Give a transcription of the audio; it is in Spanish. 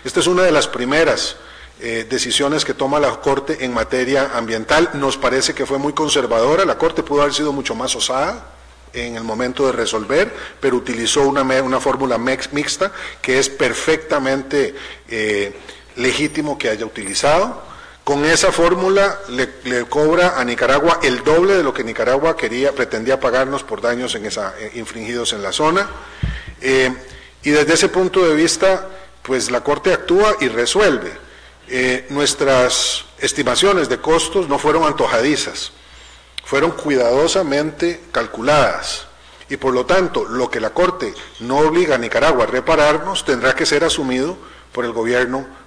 Esta es una de las primeras decisiones que toma la Corte en materia ambiental. Nos parece que fue muy conservadora. La Corte pudo haber sido mucho más osada en el momento de resolver, pero utilizó una fórmula mixta que es perfectamente legítimo que haya utilizado. Con esa fórmula le cobra a Nicaragua el doble de lo que Nicaragua pretendía pagarnos por daños infringidos en la zona. Y desde ese punto de vista, pues la Corte actúa y resuelve. Nuestras estimaciones de costos no fueron antojadizas, fueron cuidadosamente calculadas, y por lo tanto, lo que la Corte no obliga a Nicaragua a repararnos tendrá que ser asumido por el gobierno